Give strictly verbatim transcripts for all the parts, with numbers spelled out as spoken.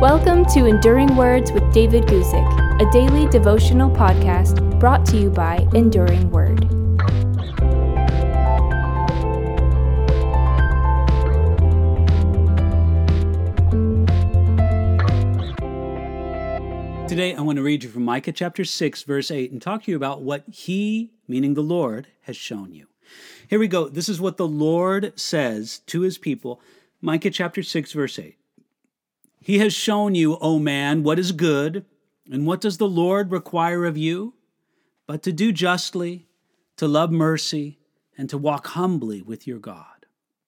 Welcome to Enduring Words with David Guzik, a daily devotional podcast brought to you by Enduring Word. Today, I want to read you from Micah chapter six, verse eight, and talk to you about what He, meaning the Lord, has shown you. Here we go. This is what the Lord says to His people. Micah chapter six, verse eight. He has shown you, O man, what is good, and what does the Lord require of you? But to do justly, to love mercy, and to walk humbly with your God.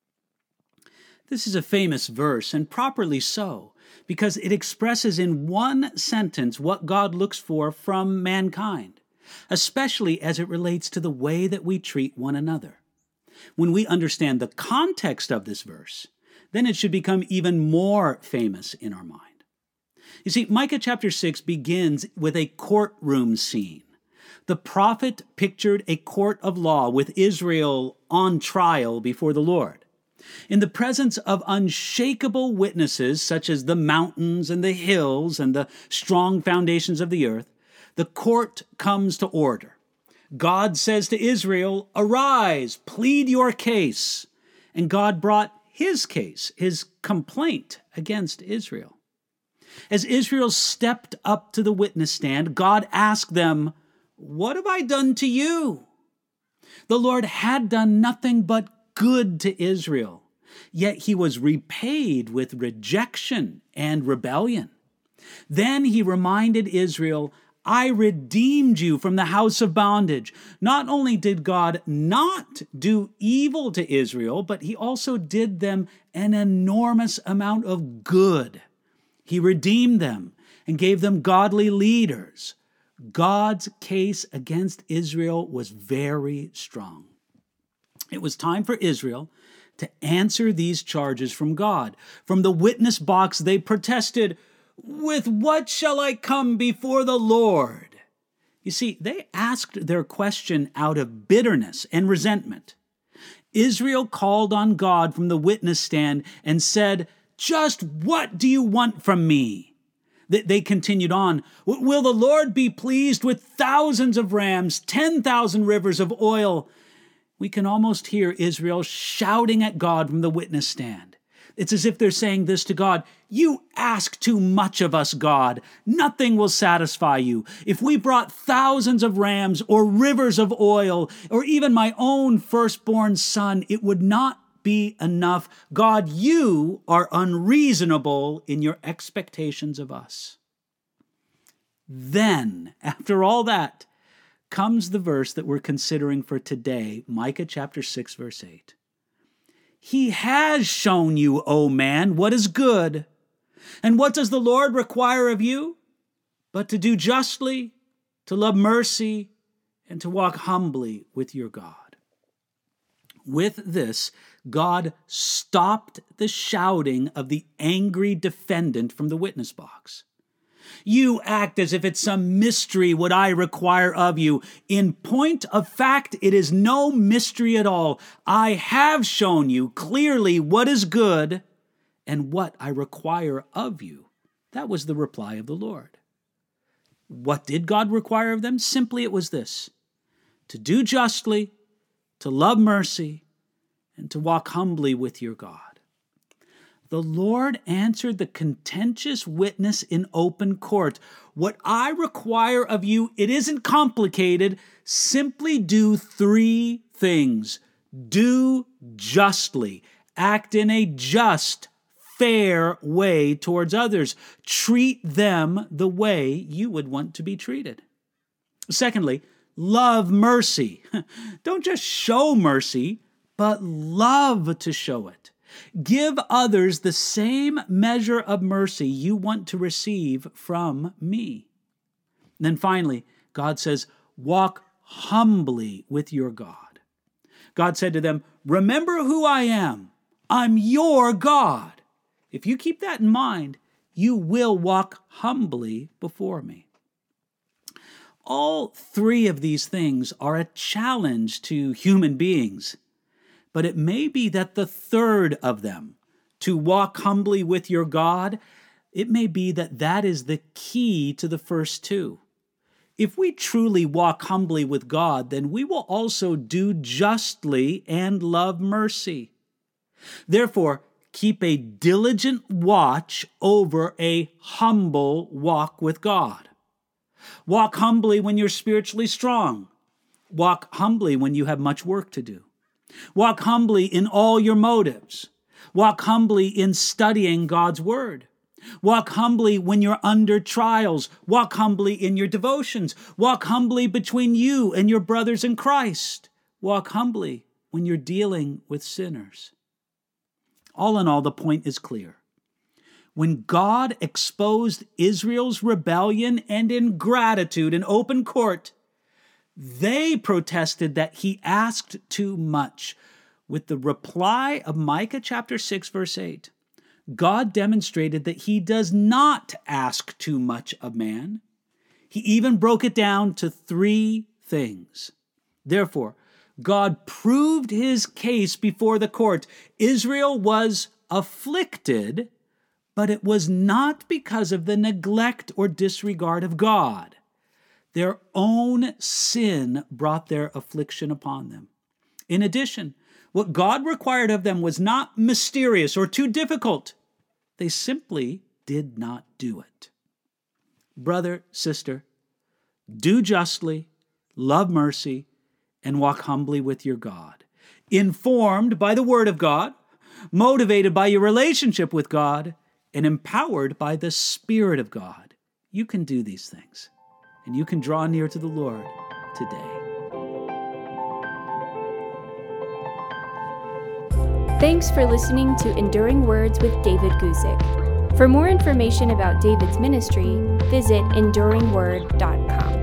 This is a famous verse, and properly so, because it expresses in one sentence what God looks for from mankind, especially as it relates to the way that we treat one another. When we understand the context of this verse, then it should become even more famous in our mind. You see, Micah chapter six begins with a courtroom scene. The prophet pictured a court of law with Israel on trial before the Lord. In the presence of unshakable witnesses, such as the mountains and the hills and the strong foundations of the earth, the court comes to order. God says to Israel, "Arise, plead your case." And God brought his case, his complaint against Israel. As Israel stepped up to the witness stand, God asked them, "What have I done to you?" The Lord had done nothing but good to Israel, yet he was repaid with rejection and rebellion. Then he reminded Israel, "I redeemed you from the house of bondage." Not only did God not do evil to Israel, but he also did them an enormous amount of good. He redeemed them and gave them godly leaders. God's case against Israel was very strong. It was time for Israel to answer these charges from God. From the witness box, they protested, "With what shall I come before the Lord?" You see, they asked their question out of bitterness and resentment. Israel called on God from the witness stand and said, "Just what do you want from me?" They continued on, "Will the Lord be pleased with thousands of rams, ten thousand rivers of oil?" We can almost hear Israel shouting at God from the witness stand. It's as if they're saying this to God: "You ask too much of us, God. Nothing will satisfy you. If we brought thousands of rams or rivers of oil or even my own firstborn son, it would not be enough. God, you are unreasonable in your expectations of us." Then, after all that, comes the verse that we're considering for today, Micah chapter six, verse eight. He has shown you, O man, what is good. And what does the Lord require of you? But to do justly, to love mercy, and to walk humbly with your God. With this, God stopped the shouting of the angry defendant from the witness box. "You act as if it's some mystery what I require of you. In point of fact, it is no mystery at all. I have shown you clearly what is good and what I require of you." That was the reply of the Lord. What did God require of them? Simply it was this: to do justly, to love mercy, and to walk humbly with your God. The Lord answered the contentious witness in open court. "What I require of you, it isn't complicated. Simply do three things. Do justly. Act in a just, fair way towards others. Treat them the way you would want to be treated. Secondly, love mercy. Don't just show mercy, but love to show it. Give others the same measure of mercy you want to receive from me." And then finally, God says, "Walk humbly with your God." God said to them, "Remember who I am. I'm your God. If you keep that in mind, you will walk humbly before me." All three of these things are a challenge to human beings. But it may be that the third of them, to walk humbly with your God, it may be that that is the key to the first two. If we truly walk humbly with God, then we will also do justly and love mercy. Therefore, keep a diligent watch over a humble walk with God. Walk humbly when you're spiritually strong. Walk humbly when you have much work to do. Walk humbly in all your motives. Walk humbly in studying God's word. Walk humbly when you're under trials. Walk humbly in your devotions. Walk humbly between you and your brothers in Christ. Walk humbly when you're dealing with sinners. All in all, the point is clear. When God exposed Israel's rebellion and ingratitude in open court, they protested that he asked too much. With the reply of Micah chapter six, verse eight, God demonstrated that he does not ask too much of man. He even broke it down to three things. Therefore, God proved his case before the court. Israel was afflicted, but it was not because of the neglect or disregard of God. Their own sin brought their affliction upon them. In addition, what God required of them was not mysterious or too difficult. They simply did not do it. Brother, sister, do justly, love mercy, and walk humbly with your God. Informed by the Word of God, motivated by your relationship with God, and empowered by the Spirit of God, you can do these things, and you can draw near to the Lord today. Thanks for listening to Enduring Words with David Guzik. For more information about David's ministry, visit enduring word dot com.